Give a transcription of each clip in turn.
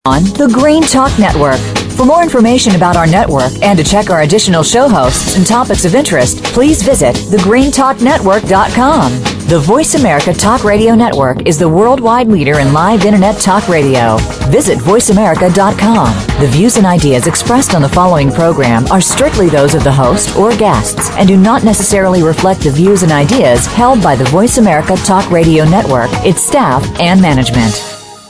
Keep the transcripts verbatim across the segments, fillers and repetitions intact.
On the Green Talk Network. For more information about our network and to check our additional show hosts and topics of interest, please visit the green talk network dot com. The Voice America Talk Radio Network is the worldwide leader in live Internet talk radio. Visit voice america dot com. The views and ideas expressed on the following program are strictly those of the host or guests and do not necessarily reflect the views and ideas held by the Voice America Talk Radio Network, its staff, and management.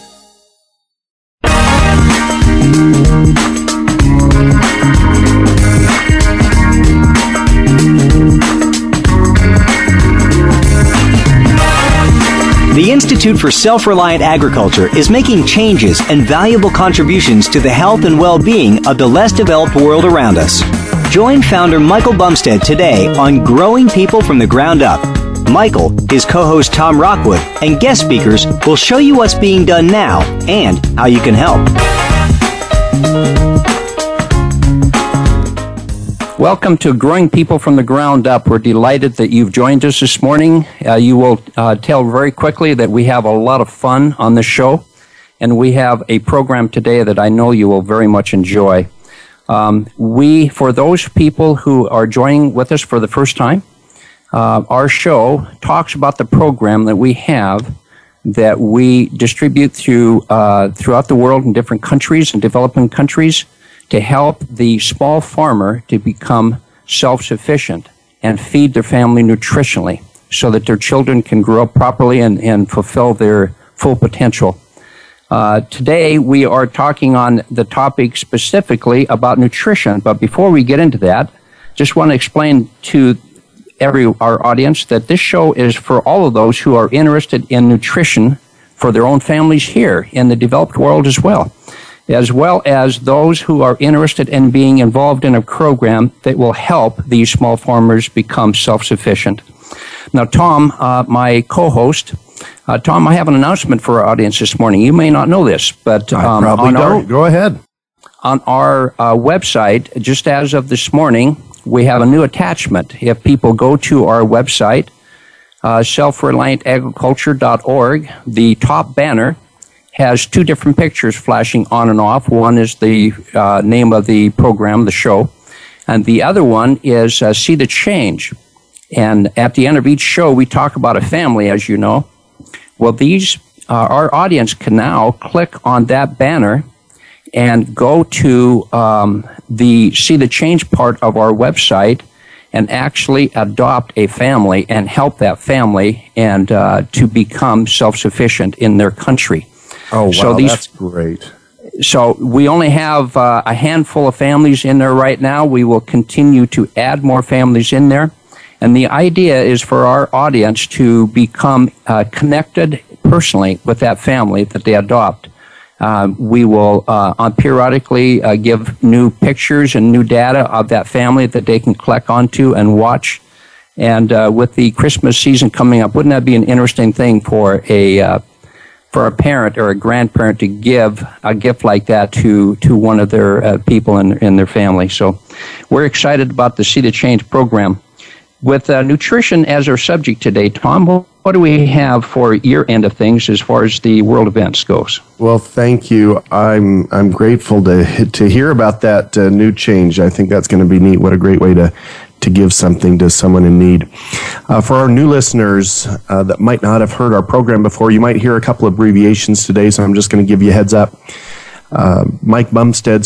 The Institute for Self-Reliant Agriculture is making changes and valuable contributions to the health and well-being of the less developed world around us. Join founder Michael Bumstead today on Growing People from the Ground Up. Michael, his co-host Tom Rockwood, and guest speakers will show you what's being done now and how you can help. Welcome to Growing People from the Ground Up. We're delighted that you've joined us this morning. Uh, you will uh, tell very quickly that we have a lot of fun on this show, and we have a program today that I know you will very much enjoy. Um, we, for those people who are joining with us for the first time, uh, our show talks about the program that we have that we distribute through uh, throughout the world in different countries and developing countries, to help the small farmer to become self-sufficient and feed their family nutritionally so that their children can grow up properly and, and fulfill their full potential. Uh, today, we are talking on the topic specifically about nutrition. But before we get into that, just want to explain to every our audience that this show is for all of those who are interested in nutrition for their own families here in the developed world as well, as well as those who are interested in being involved in a program that will help these small farmers become self-sufficient. Now, Tom, uh, my co-host, uh, Tom, I have an announcement for our audience this morning. You may not know this, but um, I probably on don't. Our, Go ahead. On our uh, website, just as of this morning, we have a new attachment. If people go to our website, uh, self reliant agriculture dot org, the top banner has two different pictures flashing on and off. One is the uh, name of the program, the show, and the other one is uh, See the Change. And at the end of each show, we talk about a family, as you know. Well, these uh, our audience can now click on that banner and go to um, the See the Change part of our website and actually adopt a family and help that family and uh, to become self-sufficient in their country. Oh, wow, so these, that's great. So we only have uh, a handful of families in there right now. We will continue to add more families in there. And the idea is for our audience to become uh, connected personally with that family that they adopt. Uh, we will uh, on periodically uh, give new pictures and new data of that family that they can click onto and watch. And uh, with the Christmas season coming up, wouldn't that be an interesting thing for a uh, for a parent or a grandparent to give a gift like that to to one of their uh, people in in their family? So we're excited about the See the Change program. With uh, nutrition as our subject today, Tom, what do we have for your end of things as far as the world events goes? Well, thank you. I'm I'm grateful to to hear about that uh, new change. I think that's going to be neat. What a great way to to give something to someone in need. Uh, for our new listeners uh, that might not have heard our program before, you might hear a couple of abbreviations today, so I'm just going to give you a heads up. Uh, Mike Bumstead's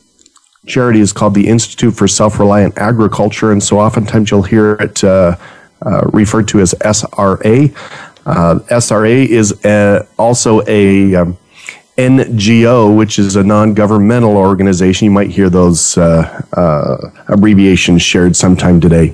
charity is called the Institute for Self-Reliant Agriculture, and so oftentimes you'll hear it uh, uh, referred to as S R A. Uh, S R A is a, also a um, N G O, which is a non-governmental organization. You might hear those uh, uh, abbreviations shared sometime today.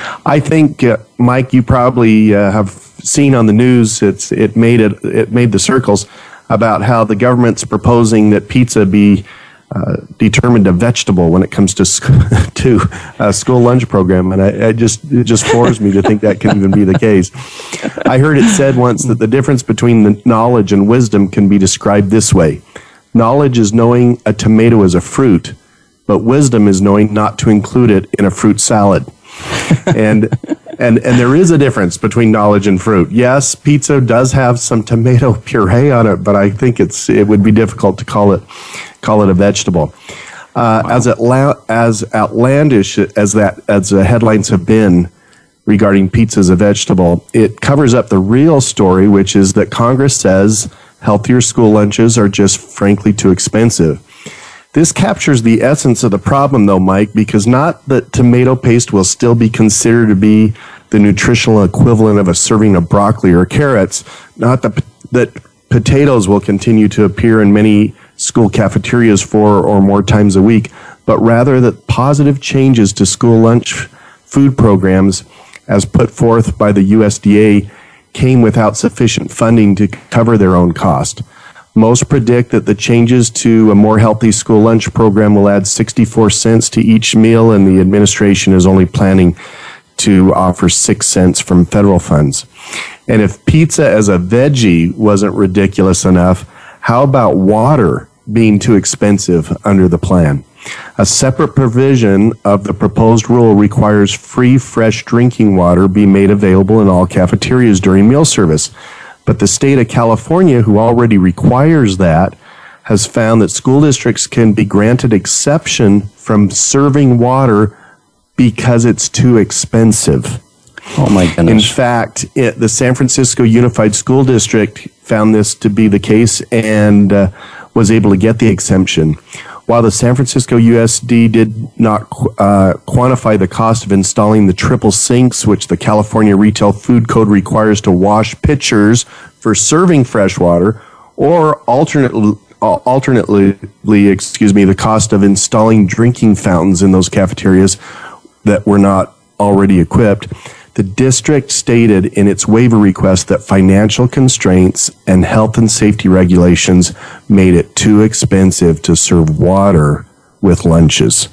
I think, uh, Mike, you probably uh, have seen on the news, it's it made it it made the circles about how the government's proposing that pizza be Uh, determined a vegetable when it comes to sc- to a school lunch program, and I, I just it just floors me to think that can even be the case. I heard it said once that the difference between the knowledge and wisdom can be described this way: knowledge is knowing a tomato is a fruit, but wisdom is knowing not to include it in a fruit salad. And And and there is a difference between knowledge and fruit. Yes, pizza does have some tomato puree on it, but I think it's it would be difficult to call it call it a vegetable. Uh, wow. As outla- as outlandish as that as the headlines have been regarding pizza as a vegetable, it covers up the real story, which is that Congress says healthier school lunches are just frankly too expensive. This captures the essence of the problem, though, Mike, because not that tomato paste will still be considered to be the nutritional equivalent of a serving of broccoli or carrots, not that, that potatoes will continue to appear in many school cafeterias four or more times a week, but rather that positive changes to school lunch food programs, as put forth by the U S D A, came without sufficient funding to cover their own cost. Most predict that the changes to a more healthy school lunch program will add sixty-four cents to each meal, and the administration is only planning to offer six cents from federal funds. And if pizza as a veggie wasn't ridiculous enough, how about water being too expensive under the plan? A separate provision of the proposed rule requires free, fresh drinking water be made available in all cafeterias during meal service. But the state of California, who already requires that, has found that school districts can be granted exception from serving water because it's too expensive. Oh, my goodness. In fact, it, the San Francisco Unified School District found this to be the case and uh, was able to get the exemption. While the San Francisco U S D did not uh, quantify the cost of installing the triple sinks, which the California Retail Food Code requires to wash pitchers for serving fresh water, or alternately, alternately, excuse me, the cost of installing drinking fountains in those cafeterias that were not already equipped, the district stated in its waiver request that financial constraints and health and safety regulations made it too expensive to serve water with lunches.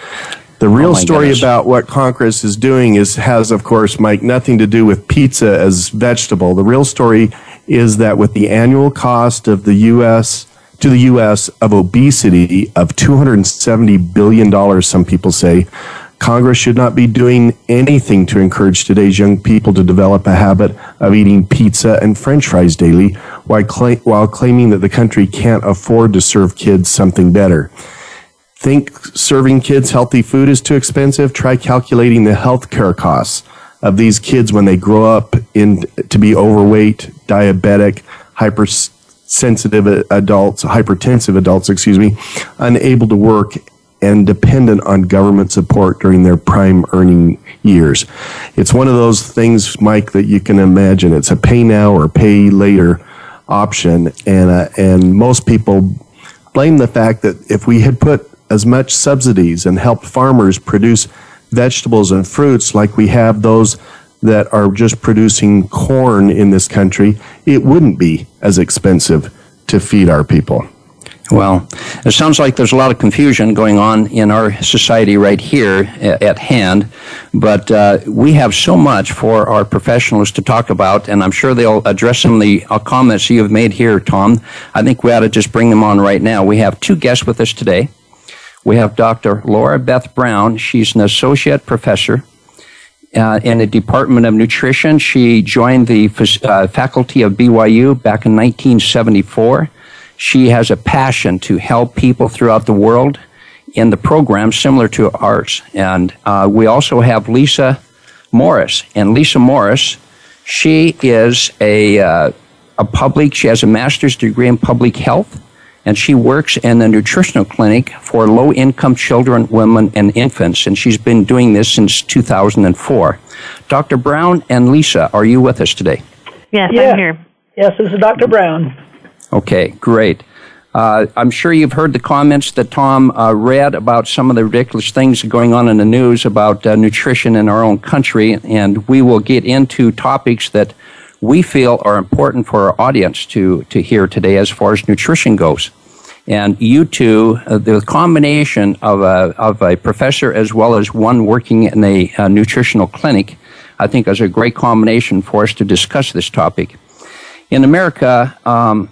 The real oh story goodness. about what Congress is doing is has, of course, Mike, nothing to do with pizza as vegetable. The real story is that with the annual cost of the U S to the U S of obesity of two hundred seventy billion dollars, some people say, Congress should not be doing anything to encourage today's young people to develop a habit of eating pizza and French fries daily while, cla- while claiming that the country can't afford to serve kids something better. Think serving kids healthy food is too expensive? Try calculating the health care costs of these kids when they grow up in to be overweight, diabetic, hypersensitive adults, hypertensive adults, excuse me, unable to work and dependent on government support during their prime earning years. It's one of those things, Mike, that you can imagine. It's a pay now or pay later option, and uh, and most people blame the fact that if we had put as much subsidies and helped farmers produce vegetables and fruits like we have those that are just producing corn in this country, it wouldn't be as expensive to feed our people. Well, it sounds like there's a lot of confusion going on in our society right here at hand, but uh, we have so much for our professionals to talk about, and I'm sure they'll address some of the uh, comments you have made here, Tom. I think we ought to just bring them on right now. We have two guests with us today. We have Doctor Laura Beth Brown. She's an associate professor uh, in the Department of Nutrition. She joined the uh, faculty of B Y U back in nineteen seventy-four. She has a passion to help people throughout the world in the program similar to ours. And uh, we also have Lisa Morris. And Lisa Morris, she is a, uh, a public, she has a master's degree in public health, and she works in the nutritional clinic for low-income children, women, and infants. And she's been doing this since two thousand four. Doctor Brown and Lisa, are you with us today? Yes, yeah. I'm here. Yes, this is Doctor Brown. Okay, great. Uh, I'm sure you've heard the comments that Tom uh, read about some of the ridiculous things going on in the news about uh, nutrition in our own country, and we will get into topics that we feel are important for our audience to, to hear today as far as nutrition goes. And you two, uh, the combination of a, of a professor as well as one working in a, a nutritional clinic, I think is a great combination for us to discuss this topic. In America, um,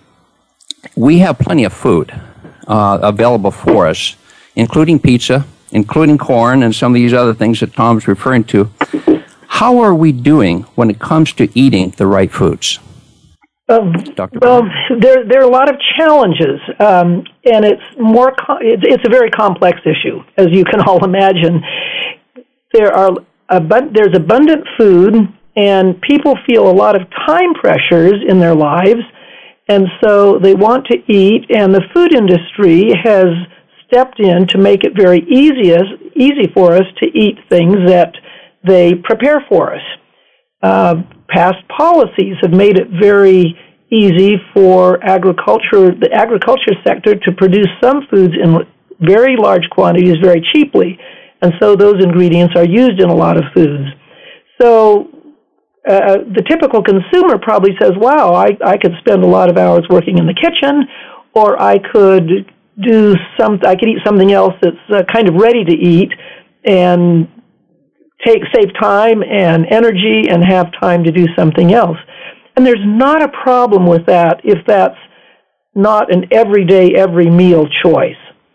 we have plenty of food uh, available for us, including pizza, including corn, and some of these other things that Tom's referring to. how are we doing when it comes to eating the right foods? Um, well, there there are a lot of challenges, um, and it's more co- it's, it's a very complex issue, as you can all imagine. There are abu- there's abundant food, and people feel a lot of time pressures in their lives, and so they want to eat, and the food industry has stepped in to make it very easy easy for us to eat things that they prepare for us. Uh, past policies have made it very easy for agriculture, the agriculture sector, to produce some foods in very large quantities very cheaply, and so those ingredients are used in a lot of foods. So uh, the typical consumer probably says, wow, I, I could spend a lot of hours working in the kitchen, or I could do some, I could eat something else that's uh, kind of ready to eat and take save time and energy and have time to do something else. And there's not a problem with that if that's not an everyday, every meal choice.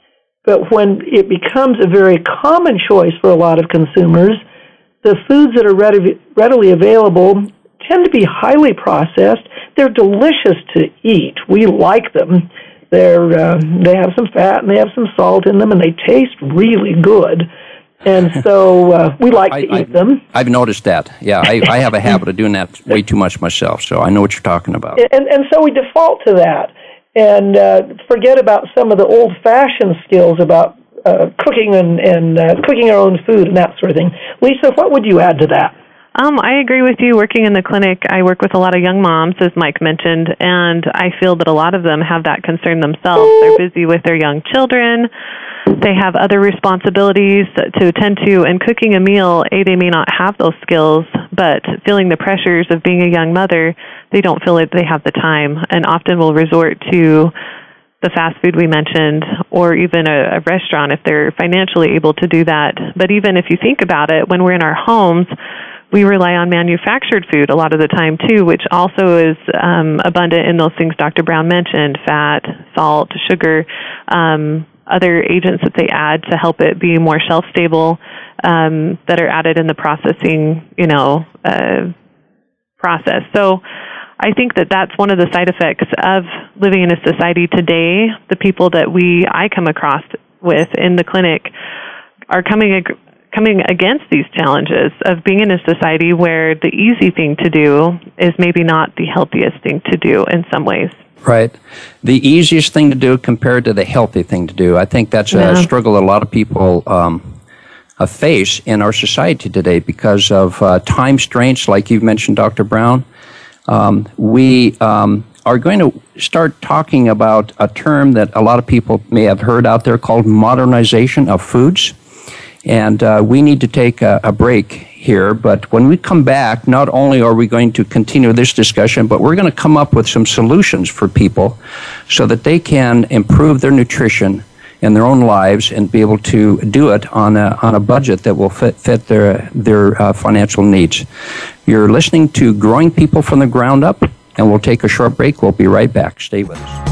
But when it becomes a very common choice for a lot of consumers, the foods that are ready, readily available tend to be highly processed. They're delicious to eat. We like them. They're uh, they have some fat and they have some salt in them, and they taste really good. And so uh, we like I, to I, eat them. I've noticed that. Yeah, I, I have a habit of doing that way too much myself, so I know what you're talking about. And, and so we default to that and uh, forget about some of the old-fashioned skills about uh, cooking and, and uh, cooking our own food and that sort of thing. Lisa, what would you add to that? Um, I agree with you. Working in the clinic, I work with a lot of young moms, as Mike mentioned, and I feel that a lot of them have that concern themselves. They're busy with their young children. They have other responsibilities to attend to, and cooking a meal, A, they may not have those skills, but feeling the pressures of being a young mother, they don't feel like they have the time, and often will resort to the fast food we mentioned, or even a, a restaurant if they're financially able to do that. But even if you think about it, when we're in our homes, we rely on manufactured food a lot of the time, too, which also is um, abundant in those things Doctor Brown mentioned, fat, salt, sugar, um, other agents that they add to help it be more shelf-stable um, that are added in the processing, you know, uh, process. So I think that that's one of the side effects of living in a society today. The people that we, I come across with in the clinic are coming ag- coming against these challenges of being in a society where the easy thing to do is maybe not the healthiest thing to do in some ways. Right. The easiest thing to do compared to the healthy thing to do. I think that's a yeah. struggle that a lot of people um, uh, face in our society today because of uh, time strains, like you've mentioned, Doctor Brown. Um, we um, are going to start talking about a term that a lot of people may have heard out there called modernization of foods. And uh, we need to take a, a break here, but when we come back, not only are we going to continue this discussion, but we're going to come up with some solutions for people so that they can improve their nutrition in their own lives and be able to do it on a on a budget that will fit, fit their, their uh, financial needs. You're listening to Growing People from the Ground Up, and we'll take a short break. We'll be right back. Stay with us.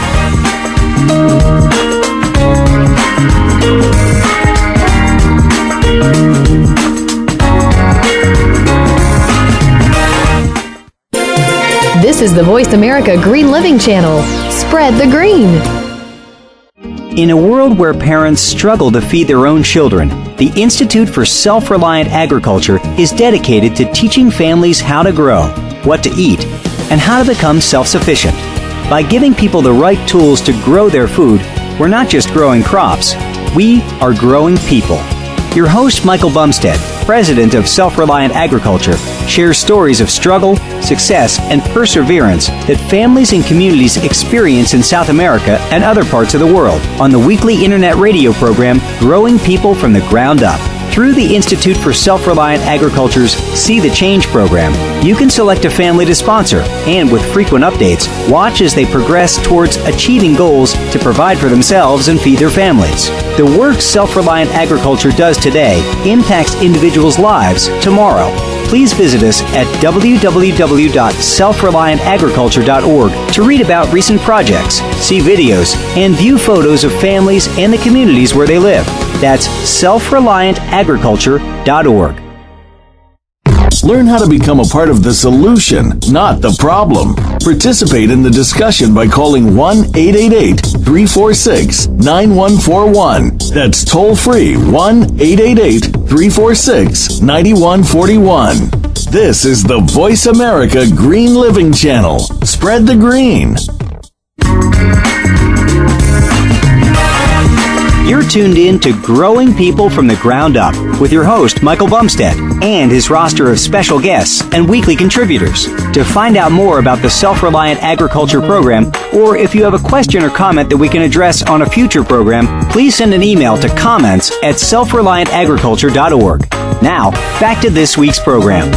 This is the Voice America Green Living Channel. Spread the green. In a world where parents struggle to feed their own children, the Institute for Self-Reliant Agriculture is dedicated to teaching families how to grow, what to eat, and how to become self-sufficient. By giving people the right tools to grow their food, we're not just growing crops, we are growing people. Your host, Michael Bumstead, president of Self-Reliant Agriculture, shares stories of struggle, success, and perseverance that families and communities experience in South America and other parts of the world on the weekly internet radio program, Growing People from the Ground Up. Through the Institute for Self-Reliant Agriculture's See the Change program, you can select a family to sponsor and, with frequent updates, watch as they progress towards achieving goals to provide for themselves and feed their families. The work Self-Reliant Agriculture does today impacts individuals' lives tomorrow. Please visit us at w w w dot self reliant agriculture dot org to read about recent projects, see videos, and view photos of families and the communities where they live. That's self reliant agriculture dot org. Learn how to become a part of the solution, not the problem. Participate in the discussion by calling one eight eight eight, three four six, nine one four one. That's toll free one eight eight eight, three four six, nine one four one. This is the Voice America Green Living Channel. Spread the green. You're tuned in to Growing People from the Ground Up with your host, Michael Bumstead, and his roster of special guests and weekly contributors. To find out more about the Self-Reliant Agriculture Program, or if you have a question or comment that we can address on a future program, please send an email to comments at self reliant agriculture dot org. Now, back to this week's program.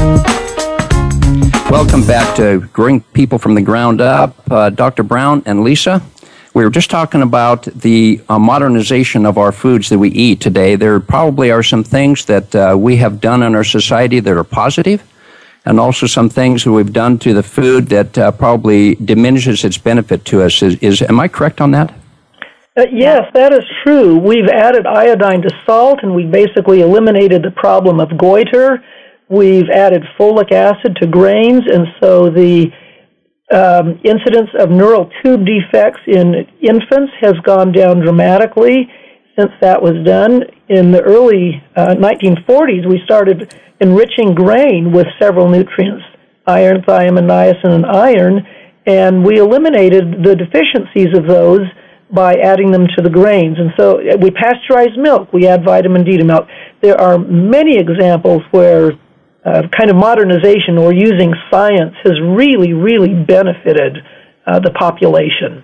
Welcome back to Growing People from the Ground Up. Uh, Doctor Brown and Lisa, we were just talking about the uh, modernization of our foods that we eat today. There probably are some things that uh, we have done in our society that are positive, and also some things that we've done to the food that uh, probably diminishes its benefit to us. Is, is am I correct on that? Uh, yes, that is true. We've added iodine to salt, and we basically eliminated the problem of goiter. We've added folic acid to grains, and so the Um, incidence of neural tube defects in infants has gone down dramatically since that was done. In the early uh, nineteen forties, we started enriching grain with several nutrients, iron, thiamine, niacin, and iron, and we eliminated the deficiencies of those by adding them to the grains. And so we pasteurize milk. We add vitamin D to milk. There are many examples where Uh, kind of modernization or using science has really, really benefited uh, the population.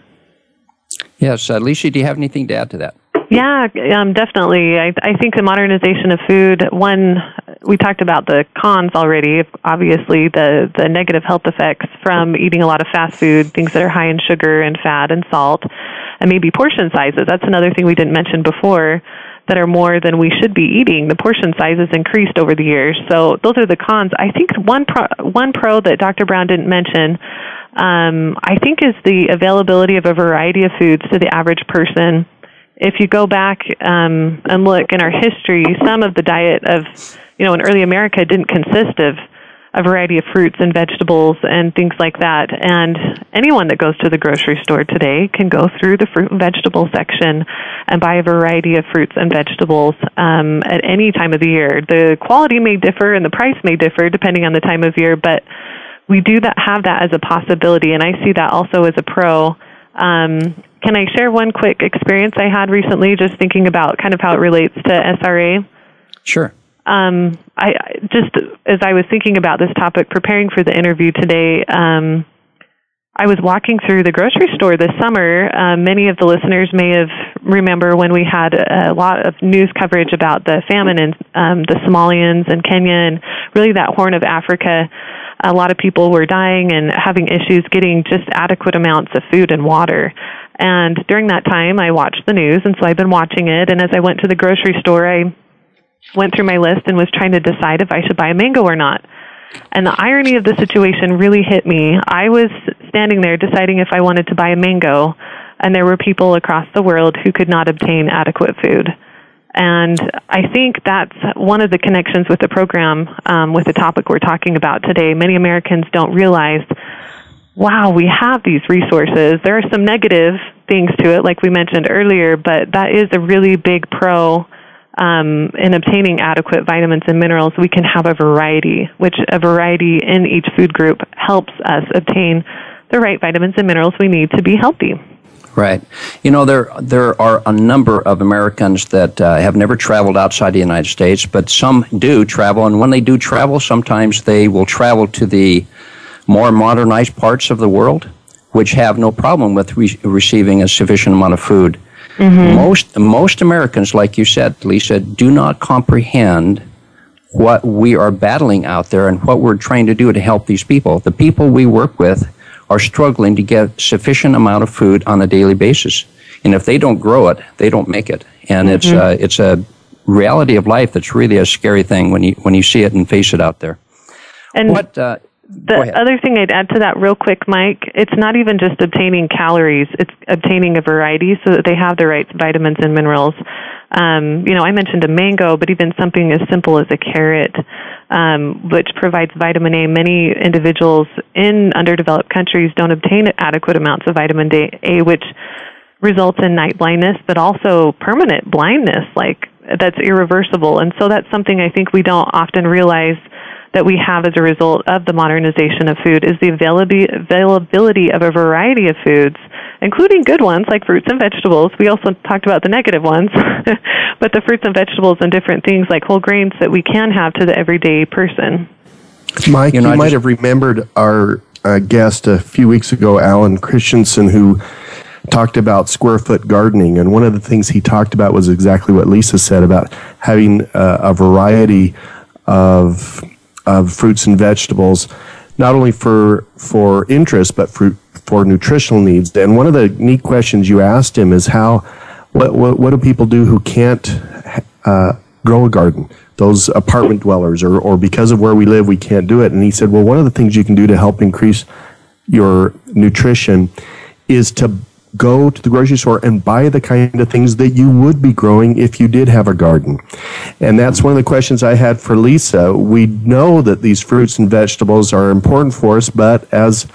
Yes, uh, Lisa, do you have anything to add to that? Yeah, um, definitely. I, I think the modernization of food, one, we talked about the cons already, obviously, the, the negative health effects from eating a lot of fast food, things that are high in sugar and fat and salt, and maybe portion sizes. That's another thing we didn't mention before, that are more than we should be eating. The portion size has increased over the years. So those are the cons. I think one pro, one pro that Doctor Brown didn't mention, um, I think, is the availability of a variety of foods to the average person. If you go back um, and look in our history, some of the diet of, you know, in early America didn't consist of a variety of fruits and vegetables and things like that. And anyone that goes to the grocery store today can go through the fruit and vegetable section and buy a variety of fruits and vegetables um, at any time of the year. The quality may differ and the price may differ depending on the time of year, but we do that, have that as a possibility, and I see that also as a pro. Um, can I share one quick experience I had recently, just thinking about kind of how it relates to S R A? Sure. Um, I just, as I was thinking about this topic, preparing for the interview today, um, I was walking through the grocery store this summer. Uh, many of the listeners may have remember when we had a lot of news coverage about the famine in um, the Somalians and Kenya and really that Horn of Africa. A lot of people were dying and having issues getting just adequate amounts of food and water. And during that time, I watched the news, and so I've been watching it. And as I went to the grocery store, I went through my list and was trying to decide if I should buy a mango or not. And the irony of the situation really hit me. I was standing there deciding if I wanted to buy a mango, and there were people across the world who could not obtain adequate food. And I think that's one of the connections with the program, um, with the topic we're talking about today. Many Americans don't realize, wow, we have these resources. There are some negative things to it, like we mentioned earlier, but that is a really big pro Um, in obtaining adequate vitamins and minerals. We can have a variety, which a variety in each food group helps us obtain the right vitamins and minerals we need to be healthy. Right. You know, there there are a number of Americans that uh, have never traveled outside the United States, but some do travel, and when they do travel, sometimes they will travel to the more modernized parts of the world, which have no problem with re- receiving a sufficient amount of food. Mm-hmm. Most most Americans, like you said, Lisa, do not comprehend what we are battling out there and what we're trying to do to help these people. The people we work with are struggling to get sufficient amount of food on a daily basis, and if they don't grow it, they don't make it. And mm-hmm. it's uh, it's a reality of life that's really a scary thing when you when you see it and face it out there. And what? Uh, The other thing I'd add to that real quick, Mike, it's not even just obtaining calories, it's obtaining a variety so that they have the right vitamins and minerals. Um, you know, I mentioned a mango, but even something as simple as a carrot, um, which provides vitamin A. Many individuals in underdeveloped countries don't obtain adequate amounts of vitamin A, which results in night blindness, but also permanent blindness, like that's irreversible. And so that's something I think we don't often realize that we have as a result of the modernization of food, is the availability of a variety of foods, including good ones like fruits and vegetables. We also talked about the negative ones, but the fruits and vegetables and different things like whole grains that we can have to the everyday person. Mike, you, know, you might just have remembered our uh, guest a few weeks ago, Alan Christensen, who talked about square foot gardening. And one of the things he talked about was exactly what Lisa said about having uh, a variety of of fruits and vegetables, not only for for interest, but for, for nutritional needs. And one of the neat questions you asked him is how, what what, what do people do who can't uh, grow a garden? Those apartment dwellers, or, or because of where we live, we can't do it. And he said, well, one of the things you can do to help increase your nutrition is to go to the grocery store and buy the kind of things that you would be growing if you did have a garden. And that's one of the questions I had for Lisa. We know that these fruits and vegetables are important for us, but as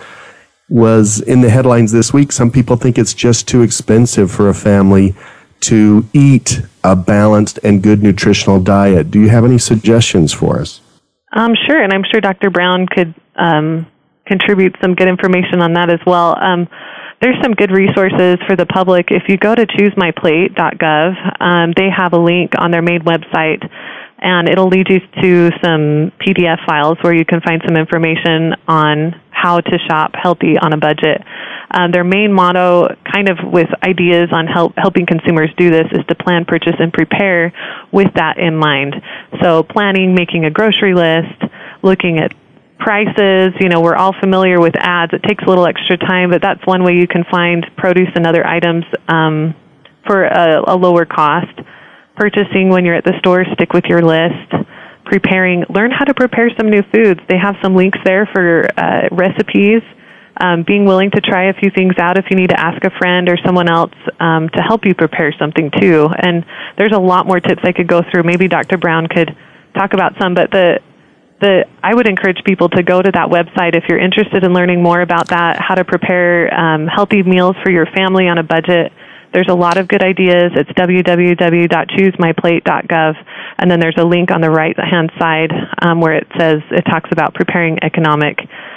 was in the headlines this week, some people think it's just too expensive for a family to eat a balanced and good nutritional diet. Do you have any suggestions for us? Um, sure, and I'm sure Doctor Brown could um, contribute some good information on that as well. Um, There's some good resources for the public. If you go to choose my plate dot gov, um, they have a link on their main website, and it'll lead you to some P D F files where you can find some information on how to shop healthy on a budget. Um, their main motto, kind of with ideas on help, helping consumers do this, is to plan, purchase, and prepare with that in mind. So planning, making a grocery list, looking at prices. You know, we're all familiar with ads. It takes a little extra time, but that's one way you can find produce and other items um, for a, a lower cost. Purchasing when you're at the store, stick with your list. Preparing, learn how to prepare some new foods. They have some links there for uh, recipes. Um, being willing to try a few things out if you need to ask a friend or someone else um, to help you prepare something too. And there's a lot more tips I could go through. Maybe Doctor Brown could talk about some, but the The, I would encourage people to go to that website if you're interested in learning more about that, how to prepare um, healthy meals for your family on a budget. There's a lot of good ideas. It's w w w dot choose my plate dot gov, and then there's a link on the right-hand side um, where it says, it talks about preparing economic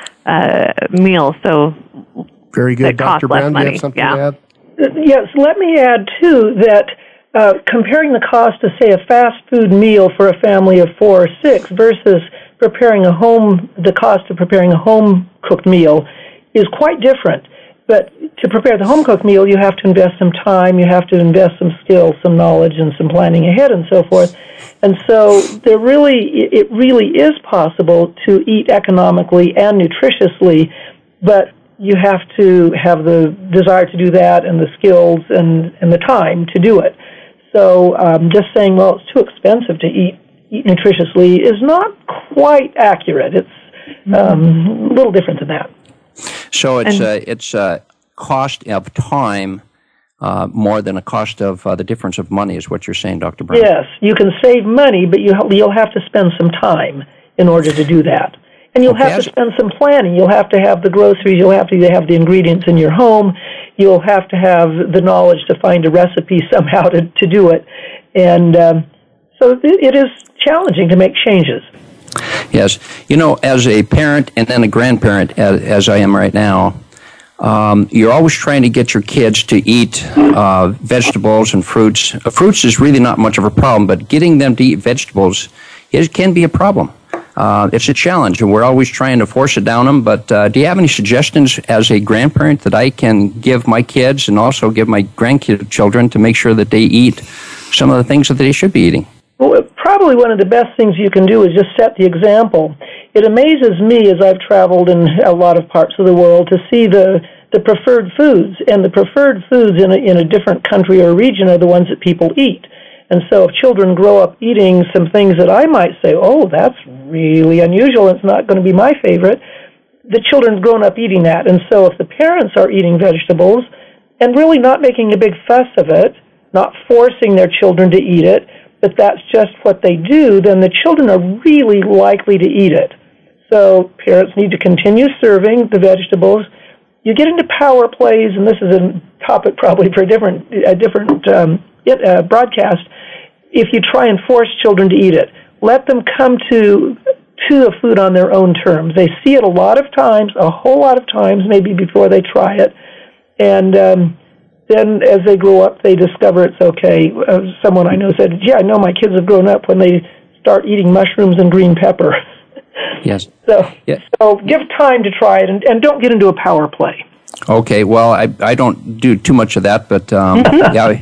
uh, meals. So very good. Doctor Brown, do you have something yeah. to add? Yes, let me add, too, that uh, comparing the cost of, say, a fast food meal for a family of four or six versus preparing a home, the cost of preparing a home-cooked meal is quite different. But to prepare the home-cooked meal, you have to invest some time, you have to invest some skill, some knowledge, and some planning ahead and so forth. And so there really, it really is possible to eat economically and nutritiously, but you have to have the desire to do that and the skills and, and the time to do it. So um, just saying, well, it's too expensive to eat eat nutritiously is not quite accurate. It's um, a little different than that. So it's a, it's a cost of time uh, more than a cost of uh, the difference of money is what you're saying, Doctor Brown. Yes, you can save money, but you, you'll have to spend some time in order to do that. And you'll okay, have to spend some planning. You'll have to have the groceries. You'll have to have the ingredients in your home. You'll have to have the knowledge to find a recipe somehow to, to do it. And um, so it, it is challenging to make changes. Yes. You know, as a parent and then a grandparent, as, as I am right now, um, you're always trying to get your kids to eat uh, vegetables and fruits. Uh, fruits is really not much of a problem, but getting them to eat vegetables it can be a problem. Uh, it's a challenge, and we're always trying to force it down them. But uh, do you have any suggestions as a grandparent that I can give my kids and also give my grandchildren to make sure that they eat some of the things that they should be eating? Well, probably one of the best things you can do is just set the example. It amazes me as I've traveled in a lot of parts of the world to see the, the preferred foods, and the preferred foods in a, in a different country or region are the ones that people eat. And so if children grow up eating some things that I might say, oh, that's really unusual, it's not going to be my favorite, the children's grown up eating that. And so if the parents are eating vegetables and really not making a big fuss of it, not forcing their children to eat it, that that's just what they do, then the children are really likely to eat it. So parents need to continue serving the vegetables. You get into power plays, and this is a topic probably for a different, a different um, it, uh, broadcast, if you try and force children to eat it. Let them come to to the food on their own terms. They see it a lot of times, a whole lot of times, maybe before they try it. And um, then as they grow up, they discover it's okay. Uh, someone I know said, yeah, I know my kids have grown up when they start eating mushrooms and green pepper. Yes. So, yeah. so give time to try it, and, and don't get into a power play. Okay, well, I I don't do too much of that, but um, yeah.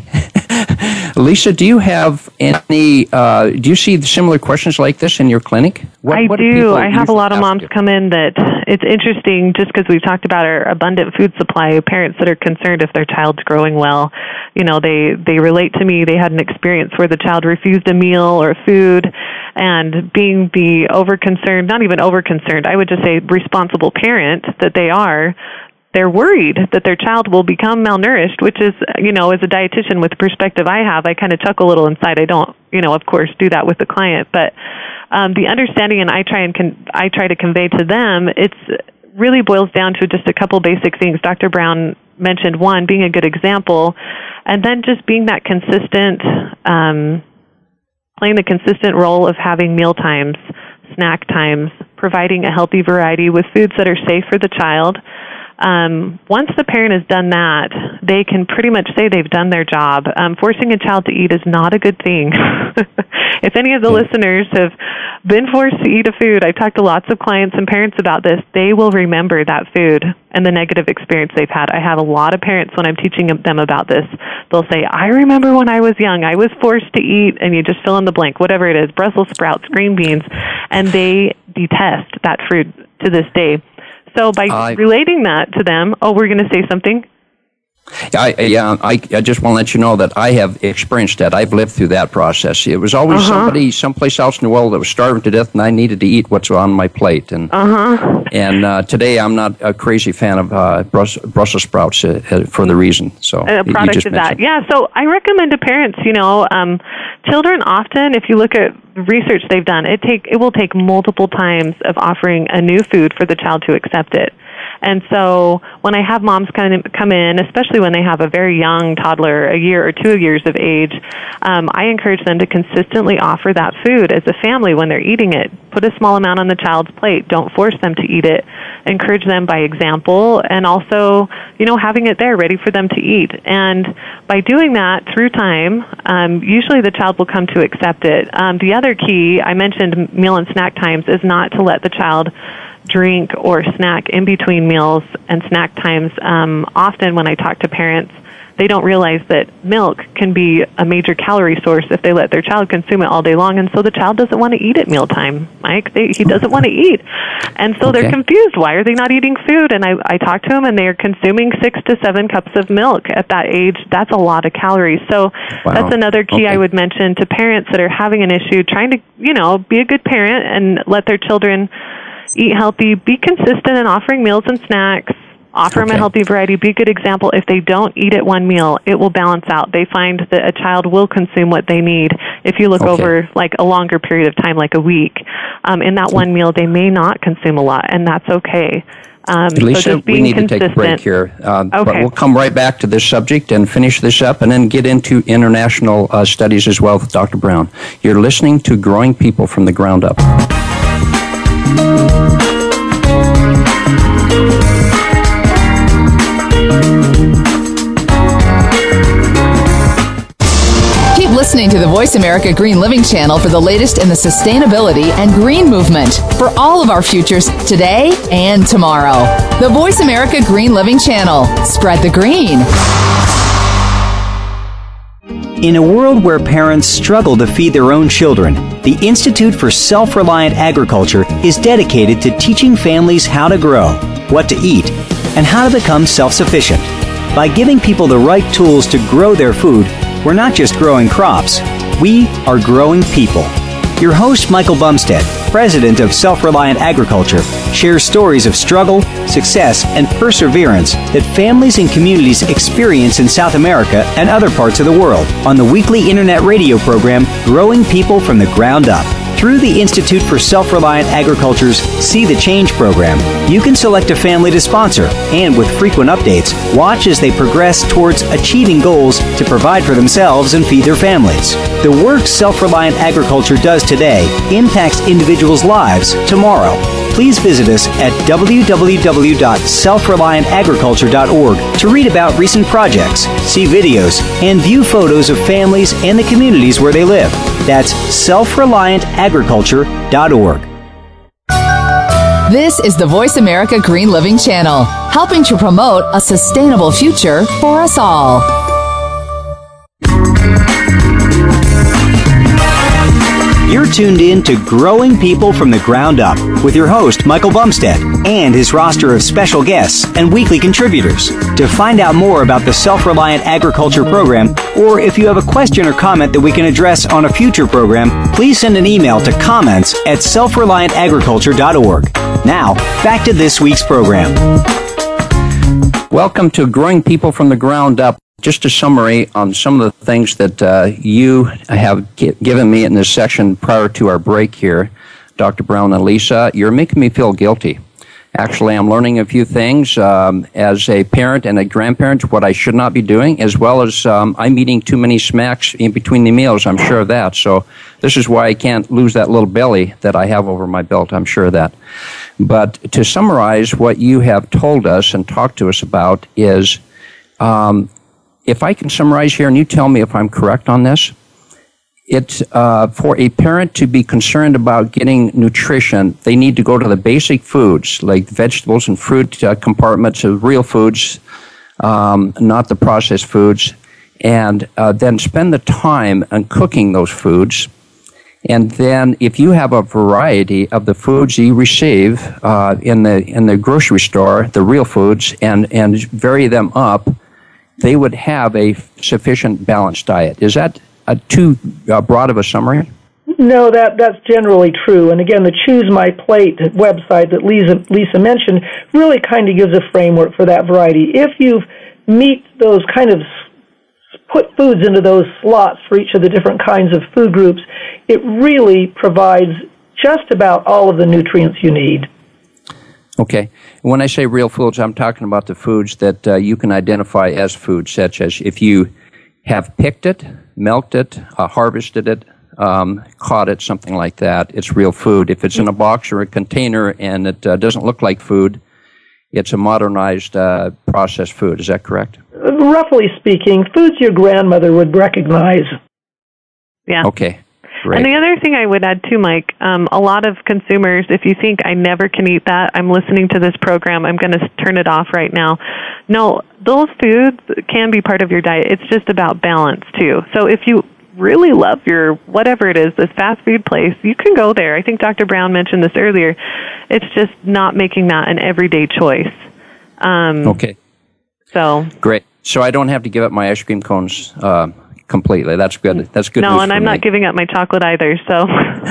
Lisa, do you have any, uh, do you see similar questions like this in your clinic? What, I what do. do I have a lot of moms you? come in that it's interesting just because we've talked about our abundant food supply, parents that are concerned if their child's growing well. You know, they, they relate to me. They had an experience where the child refused a meal or food, and being the over-concerned, not even over-concerned, I would just say responsible parent that they are, they're worried that their child will become malnourished, which is, you know, as a dietitian with the perspective I have, I kind of chuckle a little inside. I don't, you know, of course, do that with the client, but um, the understanding, and I try and con- I try to convey to them, it's really boils down to just a couple basic things. Doctor Brown mentioned one, being a good example, and then just being that consistent, um, playing the consistent role of having meal times, snack times, providing a healthy variety with foods that are safe for the child. Um, once the parent has done that, they can pretty much say they've done their job. Um, forcing a child to eat is not a good thing. If any of the listeners have been forced to eat a food, I've talked to lots of clients and parents about this, they will remember that food and the negative experience they've had. I have a lot of parents when I'm teaching them about this. They'll say, I remember when I was young, I was forced to eat, and you just fill in the blank, whatever it is, Brussels sprouts, green beans, and they detest that food to this day. So by uh, relating that to them, oh, we're going to say something? I, yeah, I, I just want to let you know that I have experienced that. I've lived through that process. It was always uh-huh. somebody someplace else in the world that was starving to death, and I needed to eat what's on my plate. And uh-huh. and uh, today I'm not a crazy fan of uh, Brussels, Brussels sprouts uh, for the reason. So a product of that. Yeah, so I recommend to parents, you know, um, children often, if you look at research they've done, it take it will take multiple times of offering a new food for the child to accept it. And so when I have moms come in, especially when they have a very young toddler, a year or two years of age, um, I encourage them to consistently offer that food as a family when they're eating it. Put a small amount on the child's plate. Don't force them to eat it. Encourage them by example, and also, you know, having it there ready for them to eat. And by doing that through time, um, usually the child will come to accept it. Um, the other key, I mentioned meal and snack times, is not to let the child drink or snack in between meals and snack times. Um, often when I talk to parents, they don't realize that milk can be a major calorie source if they let their child consume it all day long, and so the child doesn't want to eat at mealtime, Mike. They, he doesn't want to eat. And so okay. they're confused. Why are they not eating food? And I, I talk to them, and they are consuming six to seven cups of milk at that age. That's a lot of calories. So wow. that's another key okay. I would mention to parents that are having an issue, trying to, you know, be a good parent and let their children eat healthy, be consistent in offering meals and snacks, offer okay. them a healthy variety, be a good example. If they don't eat at one meal, it will balance out. They find that a child will consume what they need. If you look okay. over like a longer period of time, like a week, um, in that one meal, they may not consume a lot, and that's okay. Um, Lisa, so just we need consistent. to take a break here. Uh, okay. But we'll come right back to this subject and finish this up and then get into international uh, studies as well with Doctor Brown. You're listening to Growing People from the Ground Up. Keep listening to the Voice America Green Living channel for the latest in the sustainability and green movement for all of our futures today and tomorrow. The Voice America Green Living channel. Spread the green. In a world where parents struggle to feed their own children, the Institute for Self-Reliant Agriculture is dedicated to teaching families how to grow, what to eat, and how to become self-sufficient. By giving people the right tools to grow their food, we're not just growing crops, we are growing people. Your host, Michael Bumstead, president of Self-Reliant Agriculture, shares stories of struggle, success, and perseverance that families and communities experience in South America and other parts of the world on the weekly internet radio program Growing People from the Ground Up. Through the Institute for Self-Reliant Agriculture's See the Change program, you can select a family to sponsor and, with frequent updates, watch as they progress towards achieving goals to provide for themselves and feed their families. The work Self-Reliant Agriculture does today impacts individuals' lives tomorrow. Please visit us at w w w dot self reliant agriculture dot org to read about recent projects, see videos, and view photos of families and the communities where they live. That's self reliant agriculture dot org. This is the Voice America Green Living Channel, helping to promote a sustainable future for us all. You're tuned in to Growing People from the Ground Up with your host, Michael Bumstead, and his roster of special guests and weekly contributors. To find out more about the Self-Reliant Agriculture program, or if you have a question or comment that we can address on a future program, please send an email to comments at self reliant agriculture dot org. Now, back to this week's program. Welcome to Growing People from the Ground Up. Just a summary on some of the things that uh, you have gi- given me in this section prior to our break here. Doctor Brown and Lisa, you're making me feel guilty. Actually, I'm learning a few things um, as a parent and a grandparent, what I should not be doing, as well as um, I'm eating too many smacks in between the meals. I'm sure of that. So this is why I can't lose that little belly that I have over my belt. I'm sure of that. But to summarize what you have told us and talked to us about is, um, if I can summarize here, and you tell me if I'm correct on this, it's uh, for a parent to be concerned about getting nutrition, they need to go to the basic foods, like vegetables and fruit uh, compartments of real foods, um, not the processed foods, and uh, then spend the time on cooking those foods. And then if you have a variety of the foods you receive uh, in the in the grocery store, the real foods, and, and vary them up, they would have a sufficient balanced diet. Is that a too uh, broad of a summary? No, that that's generally true. And again, the Choose My Plate website that Lisa, Lisa mentioned really kind of gives a framework for that variety. If you meet those kind of put foods into those slots for each of the different kinds of food groups, it really provides just about all of the nutrients you need. Okay. When I say real foods, I'm talking about the foods that uh, you can identify as foods, such as if you have picked it, milked it, uh, harvested it, um, caught it, something like that, it's real food. If it's in a box or a container and it uh, doesn't look like food, it's a modernized uh, processed food. Is that correct? Roughly speaking, foods your grandmother would recognize. Yeah. Okay. Right. And the other thing I would add too, Mike, um, a lot of consumers, if you think I never can eat that, I'm listening to this program, I'm going to turn it off right now. No, those foods can be part of your diet. It's just about balance too. So if you really love your whatever it is, this fast food place, you can go there. I think Doctor Brown mentioned this earlier. It's just not making that an everyday choice. Um, okay. So great. So I don't have to give up my ice cream cones uh, completely. That's good. That's good. No, news and for I'm me. not giving up my chocolate either. So.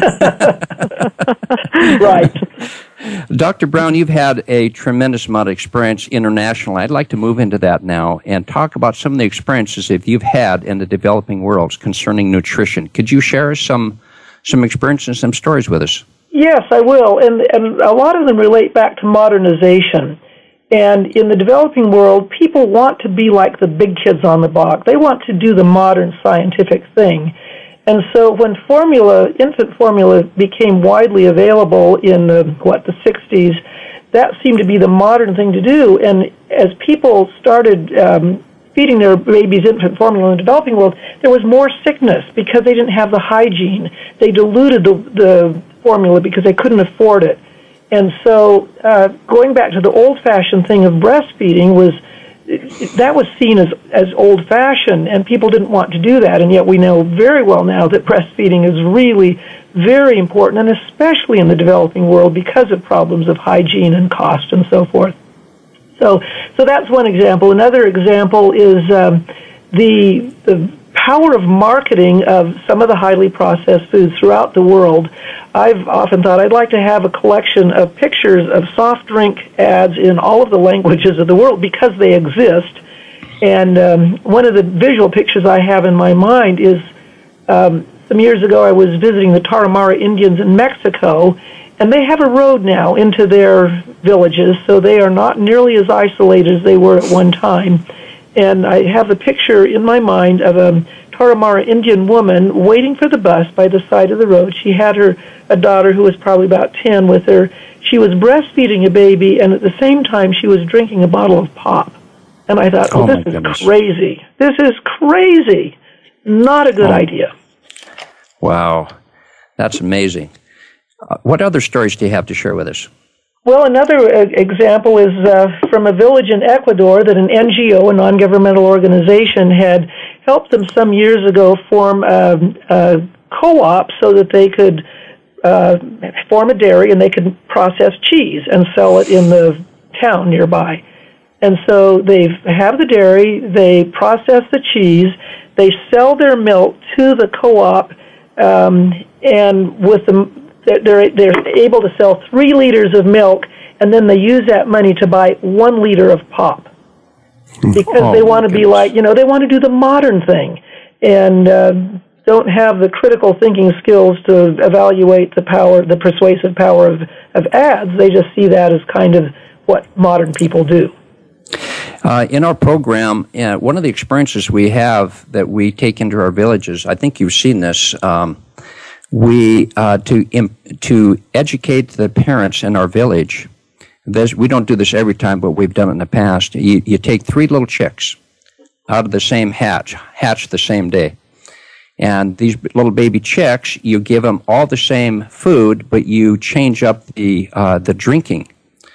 Right. Doctor Brown, you've had a tremendous amount of experience internationally. I'd like to move into that now and talk about some of the experiences that you've had in the developing worlds concerning nutrition. Could you share some some experiences and some stories with us? Yes, I will. And, and a lot of them relate back to modernization. And in the developing world, people want to be like the big kids on the block. They want to do the modern scientific thing. And so when formula, infant formula became widely available in the, what, the sixties, that seemed to be the modern thing to do. And as people started um, feeding their babies infant formula in the developing world, there was more sickness because they didn't have the hygiene. They diluted the, the formula because they couldn't afford it. And so uh, going back to the old-fashioned thing of breastfeeding was, that was seen as, as old-fashioned, and people didn't want to do that. And yet we know very well now that breastfeeding is really very important, and especially in the developing world because of problems of hygiene and cost and so forth. So so that's one example. Another example is um, the the power of marketing of some of the highly processed foods throughout the world, I've often thought I'd like to have a collection of pictures of soft drink ads in all of the languages of the world because they exist. And um, one of the visual pictures I have in my mind is um, some years ago I was visiting the Tarahumara Indians in Mexico, and they have a road now into their villages, so they are not nearly as isolated as they were at one time. And I have a picture in my mind of a Tarahumara Indian woman waiting for the bus by the side of the road. She had her a daughter who was probably about ten with her. She was breastfeeding a baby, and at the same time she was drinking a bottle of pop. And I thought, oh, oh this is goodness. crazy. This is crazy. Not a good oh. idea. Wow. That's amazing. Uh, what other stories do you have to share with us? Well, another uh, example is uh, from a village in Ecuador that an N G O, a non-governmental organization, had helped them some years ago form a, a co-op so that they could uh, form a dairy and they could process cheese and sell it in the town nearby. And so they have the dairy, they process the cheese, they sell their milk to the co-op, um, and with the They're, they're able to sell three liters of milk, and then they use that money to buy one liter of pop. Because oh, they want to be like, you know, they want to do the modern thing and uh, don't have the critical thinking skills to evaluate the power, the persuasive power of, of ads. They just see that as kind of what modern people do. Uh, in our program, uh, one of the experiences we have that we take into our villages, I think you've seen this, um, We uh, to imp, to educate the parents in our village. This, we don't do this every time, but we've done it in the past. You, you take three little chicks out of the same hatch, hatched the same day, and these little baby chicks, you give them all the same food, but you change up the uh, the drinking,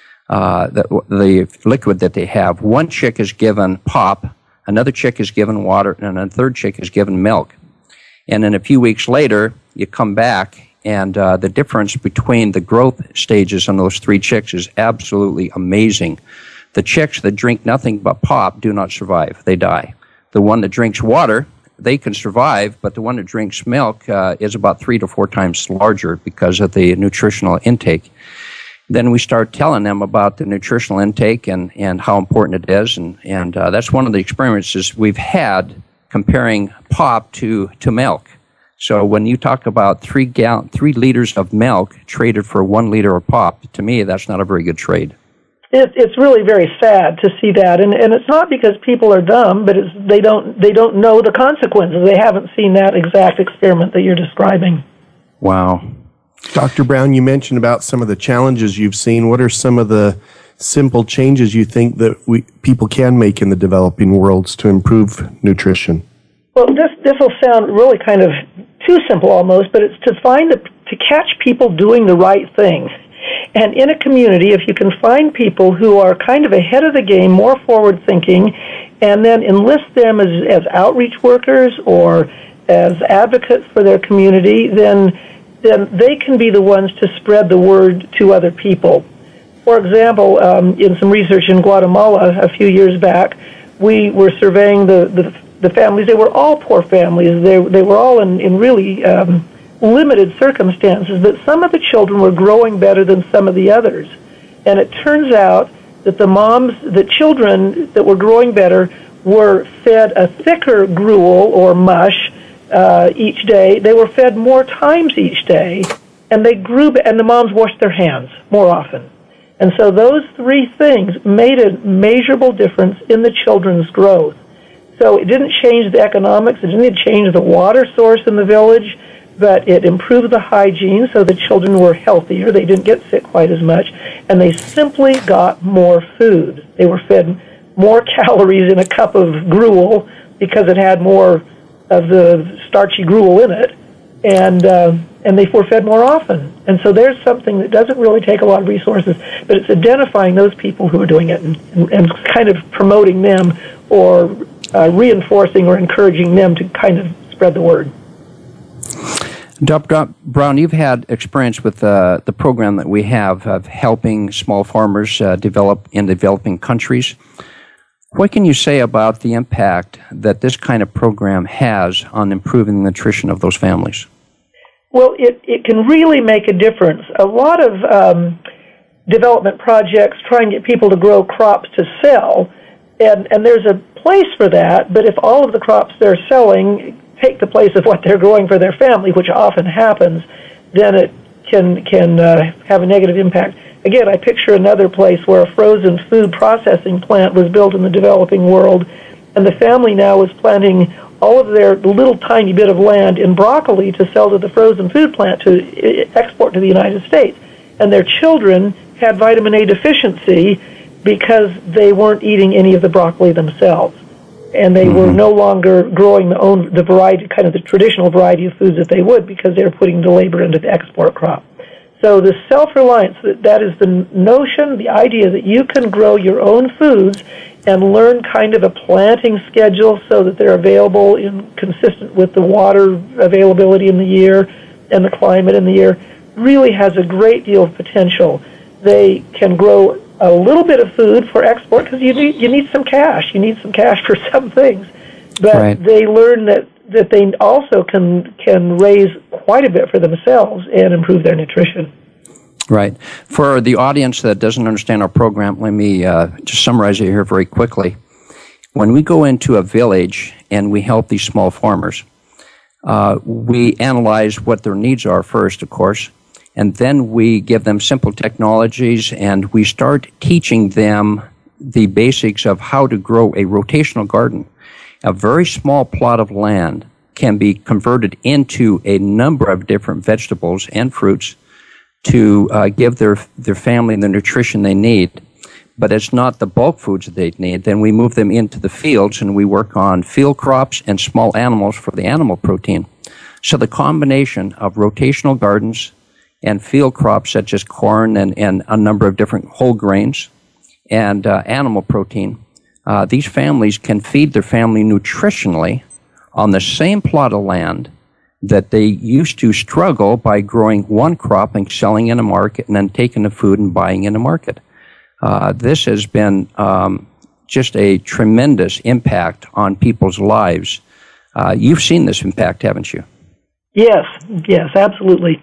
uh, the the liquid that they have. One chick is given pop, another chick is given water, and a third chick is given milk. And then a few weeks later, you come back, and uh, the difference between the growth stages on those three chicks is absolutely amazing. The chicks that drink nothing but pop do not survive. They die. The one that drinks water, they can survive, but the one that drinks milk uh, is about three to four times larger because of the nutritional intake. Then we start telling them about the nutritional intake and, and how important it is, and, and uh, that's one of the experiences we've had comparing pop to, to milk. So when you talk about three gal- three liters of milk traded for one liter of pop, to me, that's not a very good trade. It, it's really very sad to see that, and, and it's not because people are dumb, but it's, they don't they don't know the consequences. They haven't seen that exact experiment that you're describing. Wow. Doctor Brown, you mentioned about some of the challenges you've seen. What are some of the simple changes you think that we people can make in the developing worlds to improve nutrition? Well, this this will sound really kind of too simple almost, but it's to find the, to catch people doing the right thing. And in a community, if you can find people who are kind of ahead of the game, more forward-thinking, and then enlist them as, as outreach workers or as advocates for their community, then then they can be the ones to spread the word to other people. For example, um, in some research in Guatemala a few years back, we were surveying the, the, the families. They were all poor families. They, they were all in, in really um, limited circumstances, but some of the children were growing better than some of the others. And it turns out that the moms, the children that were growing better were fed a thicker gruel or mush uh, each day. They were fed more times each day, and they grew, and the moms washed their hands more often. And so those three things made a measurable difference in the children's growth. So it didn't change the economics, it didn't change the water source in the village, but it improved the hygiene so the children were healthier, they didn't get sick quite as much, and they simply got more food. They were fed more calories in a cup of gruel because it had more of the starchy gruel in it, and uh, and they were fed more often. And so there's something that doesn't really take a lot of resources, but it's identifying those people who are doing it and, and, and kind of promoting them or uh, reinforcing or encouraging them to kind of spread the word. Doctor Brown, you've had experience with uh, the program that we have of helping small farmers uh, develop in developing countries. What can you say about the impact that this kind of program has on improving the nutrition of those families? Well, it, it can really make a difference. A lot of um, development projects try and get people to grow crops to sell, and, and there's a place for that, but if all of the crops they're selling take the place of what they're growing for their family, which often happens, then it can, can uh, have a negative impact. Again, I picture another place where a frozen food processing plant was built in the developing world, and the family now is planting all of their little tiny bit of land in broccoli to sell to the frozen food plant to export to the United States. And their children had vitamin A deficiency because they weren't eating any of the broccoli themselves. And they mm-hmm. were no longer growing the own the variety, kind of the traditional variety of foods that they would, because they were putting the labor into the export crop. So the self-reliance, that, that is the notion, the idea that you can grow your own foods and learn kind of a planting schedule so that they're available in consistent with the water availability in the year and the climate in the year, really has a great deal of potential. They can grow a little bit of food for export because you need you need some cash. You need some cash for some things, but right. they learn that, that they also can can raise quite a bit for themselves and improve their nutrition. Right. For the audience that doesn't understand our program, let me uh, just summarize it here very quickly. When we go into a village and we help these small farmers, uh, we analyze what their needs are first, of course, and then we give them simple technologies and we start teaching them the basics of how to grow a rotational garden. A very small plot of land can be converted into a number of different vegetables and fruits to uh, give their their family the nutrition they need. But it's not the bulk foods that they need. Then we move them into the fields and we work on field crops and small animals for the animal protein. So the combination of rotational gardens and field crops such as corn and, and a number of different whole grains and uh, animal protein, uh, these families can feed their family nutritionally on the same plot of land that they used to struggle by growing one crop and selling in a market and then taking the food and buying in a market. Uh, this has been um, just a tremendous impact on people's lives. Uh, you've seen this impact, haven't you? Yes, yes, absolutely.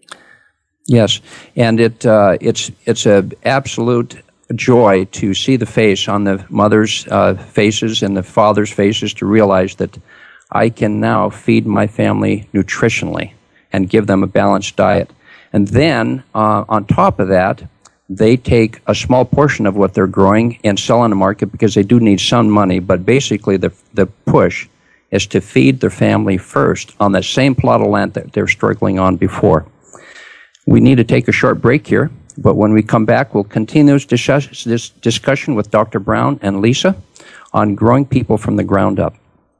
Yes, and it uh, it's it's an absolute joy to see the face on the mothers' uh, faces and the fathers' faces to realize that I can now feed my family nutritionally and give them a balanced diet. And then, uh, on top of that, they take a small portion of what they're growing and sell on the market because they do need some money, but basically the the push is to feed their family first on the same plot of land that they're struggling on before. We need to take a short break here, but when we come back, we'll continue this, discuss, this discussion with Doctor Brown and Lisa on growing people from the ground up.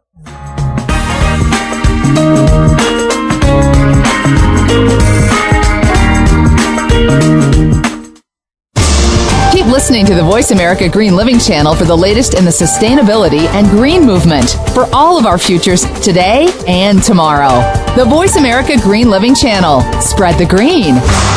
Keep listening to the Voice America Green Living channel for the latest in the sustainability and green movement for all of our futures today and tomorrow. The Voice America Green Living channel. Spread the green.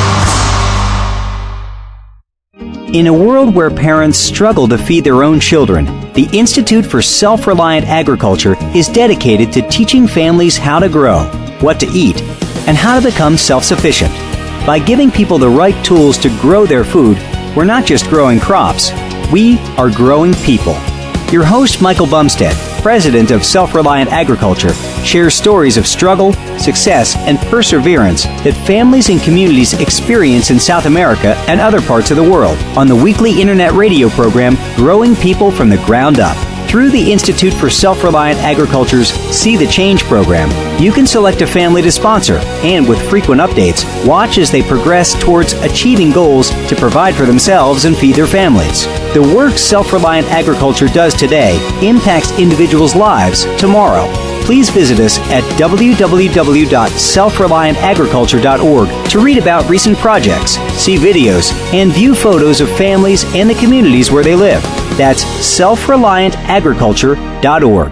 In a world where parents struggle to feed their own children, the Institute for Self-Reliant Agriculture is dedicated to teaching families how to grow, what to eat, and how to become self-sufficient. By giving people the right tools to grow their food, we're not just growing crops, we are growing people. Your host, Michael Bumstead, president of Self-Reliant Agriculture, shares stories of struggle, success, and perseverance that families and communities experience in South America and other parts of the world on the weekly internet radio program, Growing People from the Ground Up. Through the Institute for Self-Reliant Agriculture's See the Change program, you can select a family to sponsor and, with frequent updates, watch as they progress towards achieving goals to provide for themselves and feed their families. The work Self-Reliant Agriculture does today impacts individuals' lives tomorrow. Please visit us at w w w dot self reliant agriculture dot org to read about recent projects, see videos, and view photos of families and the communities where they live. That's self reliant agriculture dot org.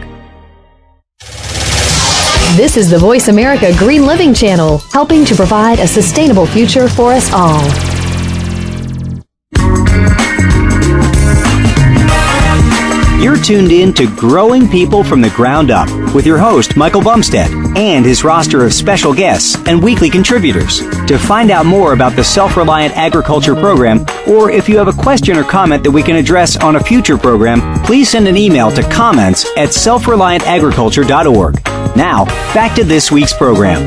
This is the Voice America Green Living channel, helping to provide a sustainable future for us all. You're tuned in to Growing People from the Ground Up with your host, Michael Bumstead, and his roster of special guests and weekly contributors. To find out more about the Self-Reliant Agriculture Program, or if you have a question or comment that we can address on a future program, please send an email to comments at self reliant agriculture dot org. Now, back to this week's program.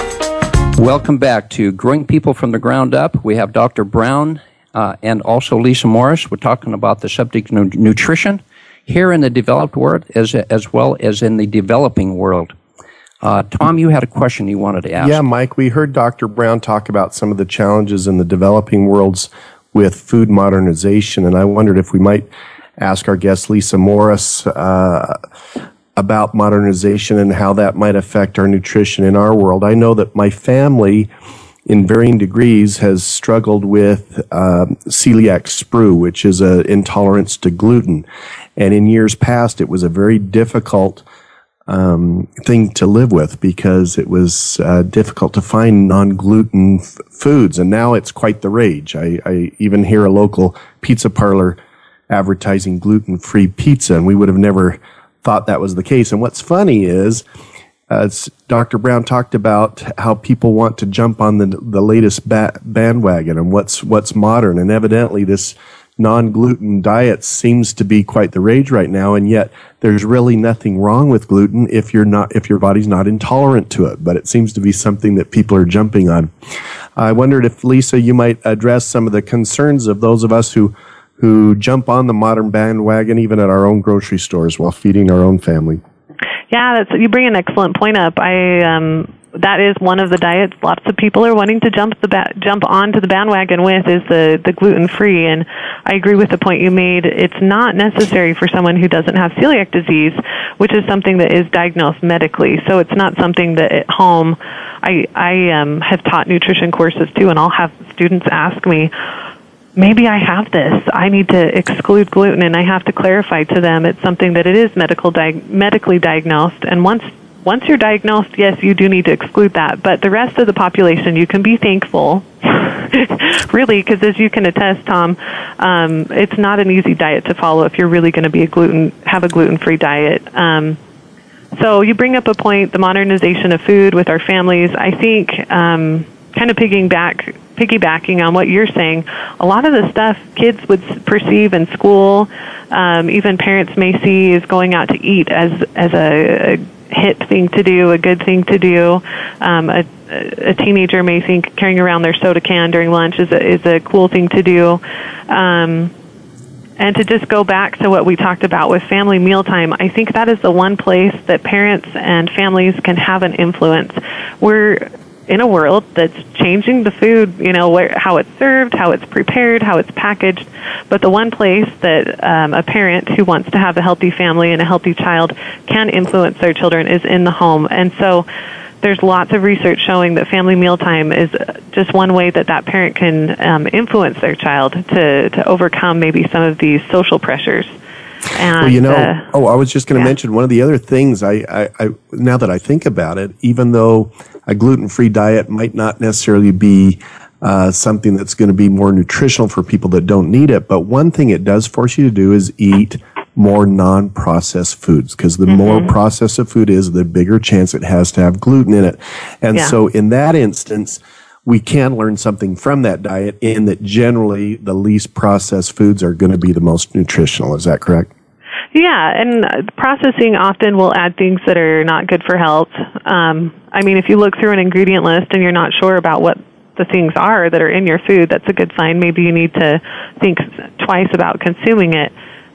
Welcome back to Growing People from the Ground Up. We have Doctor Brown uh, and also Lisa Morris. We're talking about the subject of nutrition here in the developed world as, as well as in the developing world. Uh, Tom, you had a question you wanted to ask. Yeah, Mike, we heard Doctor Brown talk about some of the challenges in the developing worlds with food modernization, and I wondered if we might ask our guest Lisa Morris uh, about modernization and how that might affect our nutrition in our world. I know that my family, in varying degrees, has struggled with uh, celiac sprue, which is an intolerance to gluten. And in years past, it was a very difficult um, thing to live with because it was uh, difficult to find non-gluten f- foods. And now it's quite the rage. I, I even hear a local pizza parlor advertising gluten-free pizza, and we would have never thought that was the case. And what's funny is, as Doctor Brown talked about how people want to jump on the the latest ba- bandwagon and what's what's modern, and evidently this non-gluten diet seems to be quite the rage right now, and yet there's really nothing wrong with gluten if you're not if your body's not intolerant to it. But it seems to be something that people are jumping on. I wondered if, Lisa, you might address some of the concerns of those of us who who jump on the modern bandwagon even at our own grocery stores while feeding our own family. Yeah, that's, you bring an excellent point up. I um, that is one of the diets lots of people are wanting to jump the ba- jump onto the bandwagon with is the, the gluten-free. And I agree with the point you made. It's not necessary for someone who doesn't have celiac disease, which is something that is diagnosed medically. So it's not something that at home, I, I um, have taught nutrition courses too, and I'll have students ask me, maybe I have this. I need to exclude gluten, and I have to clarify to them it's something that it is medical di- medically diagnosed. And once once you're diagnosed, yes, you do need to exclude that. But the rest of the population, you can be thankful, really, because as you can attest, Tom, um, it's not an easy diet to follow if you're really going to be a gluten have a gluten-free diet. Um, so you bring up a point, the modernization of food with our families. I think um, kind of piggybacking piggybacking on what you're saying, a lot of the stuff kids would perceive in school, um, even parents may see is going out to eat as as a, a hip thing to do, a good thing to do. Um, a, a teenager may think carrying around their soda can during lunch is a, is a cool thing to do. Um, and to just go back to what we talked about with family mealtime, I think that is the one place that parents and families can have an influence. We're in a world that's changing the food, you know, where, how it's served, how it's prepared, how it's packaged. But the one place that um, a parent who wants to have a healthy family and a healthy child can influence their children is in the home. And so there's lots of research showing that family mealtime is just one way that that parent can um, influence their child to, to overcome maybe some of these social pressures. And, well, you know, uh, oh, I was just going to yeah. mention one of the other things. I, I, I, now that I think about it, even though a gluten-free diet might not necessarily be uh, something that's going to be more nutritional for people that don't need it, but one thing it does force you to do is eat more non-processed foods, because the mm-hmm. more processed a food is, the bigger chance it has to have gluten in it. And yeah. so, in that instance, we can learn something from that diet in that generally the least processed foods are going to be the most nutritional. Is that correct? Yeah, and processing often will add things that are not good for health. Um, I mean, if you look through an ingredient list and you're not sure about what the things are that are in your food, that's a good sign. Maybe you need to think twice about consuming it.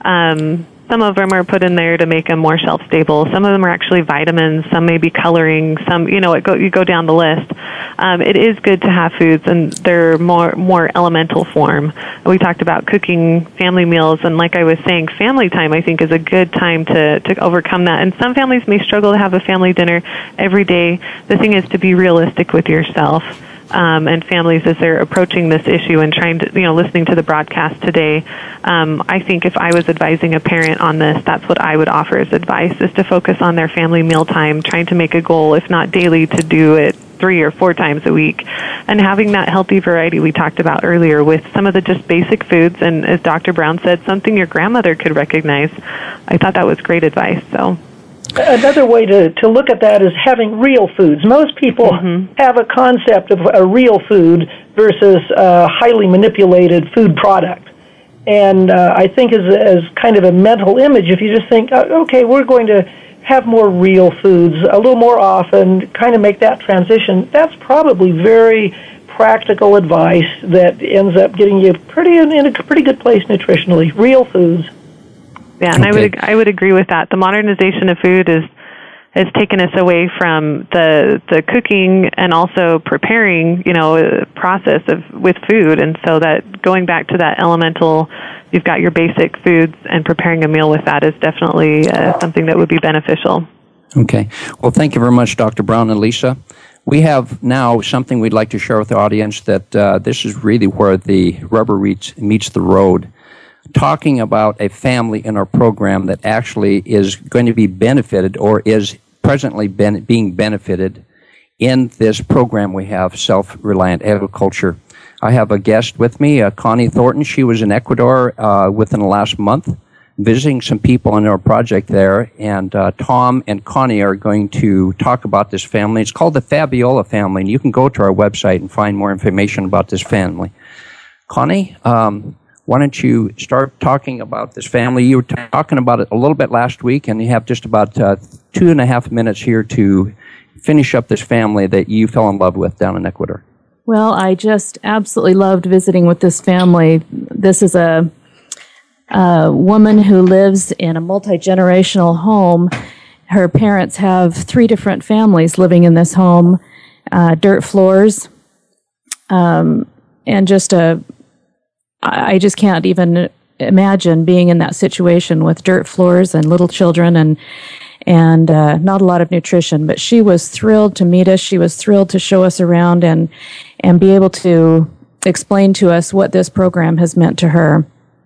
Um, some of them are put in there to make them more shelf-stable. Some of them are actually vitamins. Some may be coloring. Some, you know, it go, you go down the list. Um, it is good to have foods, and they're more more elemental form. We talked about cooking family meals, and like I was saying, family time, I think, is a good time to, to overcome that. And some families may struggle to have a family dinner every day. The thing is to be realistic with yourself. Um, and families as they're approaching this issue and trying to, you know, listening to the broadcast today. Um, I think if I was advising a parent on this, that's what I would offer as advice, is to focus on their family mealtime, trying to make a goal, if not daily, to do it three or four times a week. And having that healthy variety we talked about earlier with some of the just basic foods, and as Doctor Brown said, something your grandmother could recognize. I thought that was great advice. So. Another way to, to look at that is having real foods. Most people mm-hmm. have a concept of a real food versus a highly manipulated food product. And uh, I think as, as kind of a mental image, if you just think, okay, we're going to have more real foods a little more often, kind of make that transition, that's probably very practical advice that ends up getting you pretty in a pretty good place nutritionally. Real foods. Yeah, and okay. I would I would agree with that. The modernization of food is has taken us away from the the cooking and also preparing, you know, process of with food, and so that going back to that elemental, you've got your basic foods, and preparing a meal with that is definitely uh, something that would be beneficial. Okay. Well, thank you very much, Doctor Brown and Lisa. We have now something we'd like to share with the audience that uh, this is really where the rubber meets, meets the road. Talking about a family in our program that actually is going to be benefited or is presently ben- being benefited in this program we have, Self-Reliant Agriculture. I have a guest with me, uh, Connie Thornton. She was in Ecuador uh, within the last month, visiting some people on our project there, and uh, Tom and Connie are going to talk about this family. It's called the Fabiola family, and you can go to our website and find more information about this family. Connie, um, why don't you start talking about this family? You were talking about it a little bit last week, and you have just about uh, two and a half minutes here to finish up this family that you fell in love with down in Ecuador. Well, I just absolutely loved visiting with this family. This is a, a woman who lives in a multi-generational home. Her parents have three different families living in this home, uh, dirt floors, um, and just a I just can't even imagine being in that situation with dirt floors and little children and and uh, not a lot of nutrition. But she was thrilled to meet us. She was thrilled to show us around and and be able to explain to us what this program has meant to her.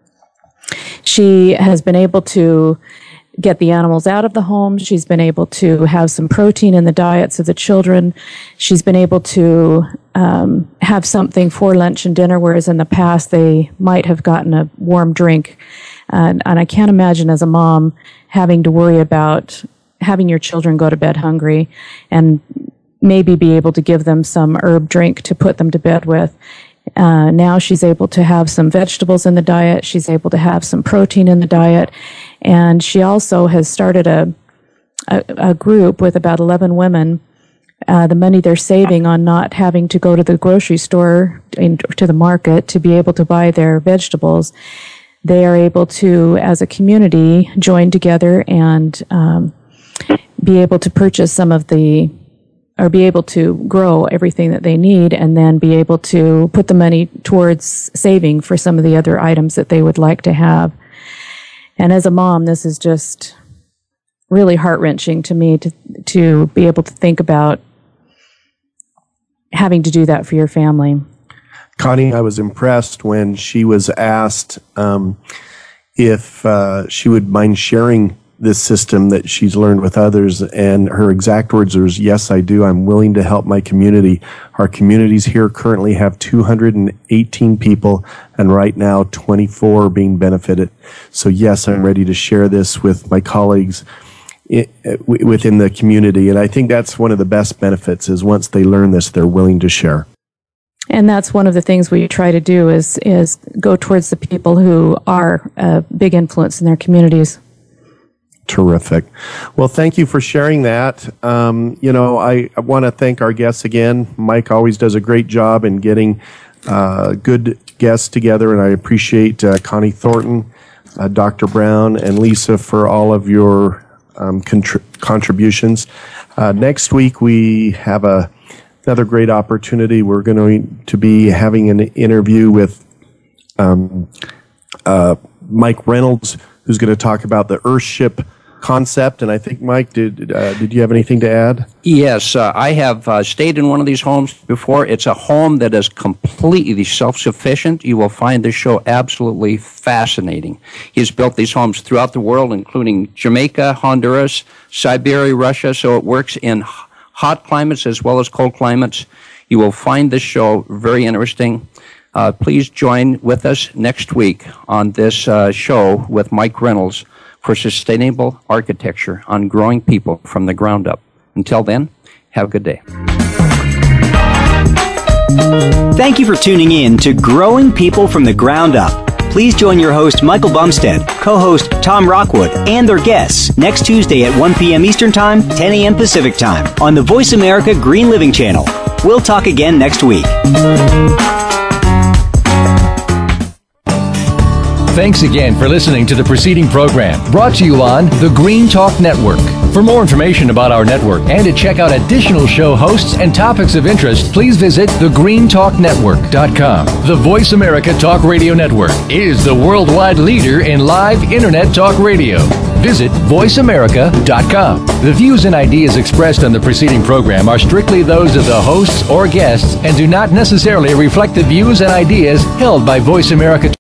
She has been able to get the animals out of the home. She's been able to have some protein in the diets of the children. She's been able to um, have something for lunch and dinner, whereas in the past they might have gotten a warm drink. And, and I can't imagine as a mom having to worry about having your children go to bed hungry and maybe be able to give them some herb drink to put them to bed with. Uh, now she's able to have some vegetables in the diet. She's able to have some protein in the diet. And she also has started a, a, a group with about eleven women. Uh, the money they're saving on not having to go to the grocery store, in, to the market, to be able to buy their vegetables, they are able to, as a community, join together and um, be able to purchase some of the or be able to grow everything that they need and then be able to put the money towards saving for some of the other items that they would like to have. And as a mom, this is just really heart-wrenching to me to to be able to think about having to do that for your family. Connie, I was impressed when she was asked um, if uh, she would mind sharing this system that she's learned with others, and her exact words was, "Yes, I do. I'm willing to help my community." Our communities here currently have two hundred eighteen people, and right now twenty-four are being benefited. So yes, I'm ready to share this with my colleagues I- within the community, and I think that's one of the best benefits is once they learn this, they're willing to share. And that's one of the things we try to do is, is go towards the people who are a big influence in their communities. Terrific. Well, thank you for sharing that. Um, you know, I, I want to thank our guests again. Mike always does a great job in getting uh, good guests together, and I appreciate uh, Connie Thornton, uh, Doctor Brown, and Lisa for all of your um, contr- contributions. Uh, next week, we have a, another great opportunity. We're going to be having an interview with um, uh, Mike Reynolds, who's going to talk about the Earthship concept. And I think, Mike, did uh, did you have anything to add? Yes, uh, I have uh, stayed in one of these homes before. It's a home that is completely self-sufficient. You will find this show absolutely fascinating. He's built these homes throughout the world, including Jamaica, Honduras, Siberia, Russia, so it works in hot climates as well as cold climates. You will find this show very interesting. Uh, please join with us next week on this uh, show with Mike Reynolds for Sustainable Architecture on growing people from the ground up. Until then, have a good day. Thank you for tuning in to Growing People from the Ground Up. Please join your host, Michael Bumstead, co-host Tom Rockwood, and their guests next Tuesday at one p.m. Eastern Time, ten a.m. Pacific Time on the Voice America Green Living Channel. We'll talk again next week. Thanks again for listening to the preceding program brought to you on the Green Talk Network. For more information about our network and to check out additional show hosts and topics of interest, please visit the green talk network dot com. The Voice America Talk Radio Network is the worldwide leader in live Internet talk radio. Visit voice america dot com. The views and ideas expressed on the preceding program are strictly those of the hosts or guests and do not necessarily reflect the views and ideas held by Voice America.